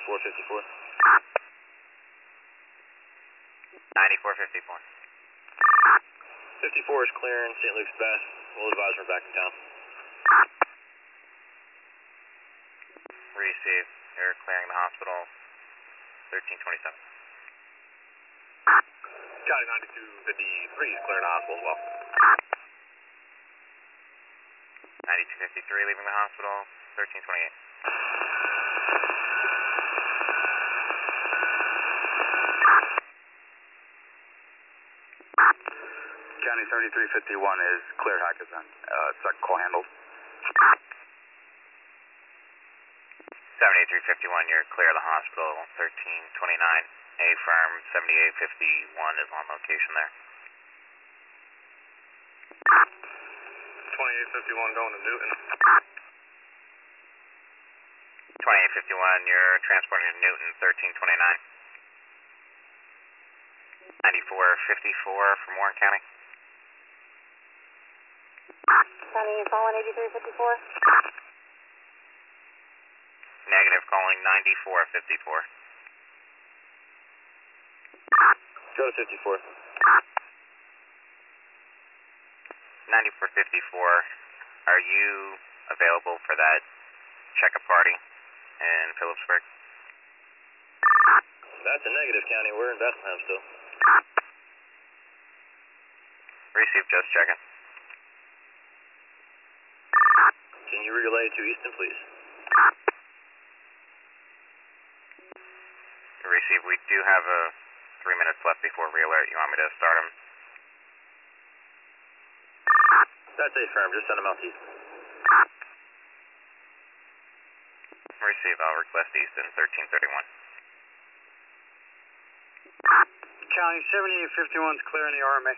9454. 9454. 54 is clearing St. Luke's Best. We'll advise we're back in town. Receive. You're clearing the hospital. 1327. County 9253 is clearing the hospital as well. 9253 leaving the hospital. 1328. County 7351 is cleared Hackerson. Second call handled. 7351, you're clear of the hospital. 1329. A firm 7851 is on location there. 2851 going to Newton. 2851, you're transporting to Newton. 1329. 9454 from Warren County. County, calling 8354. Negative, calling 9454. Go to 54. 9454, are you available for that checkup party in Phillipsburg? That's a negative, County. We're in Bethlehem still. Receive, just checking. Can you relay to Easton, please? Receive, we do have 3 minutes left before re-alert. You want me to start him? That's a firm. Just send them out to Easton. Receive, I'll request Easton. 1331. County 7851 is clearing the RMA.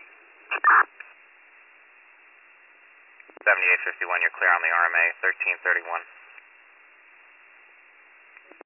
7851, you're clear on the RMA. 1331.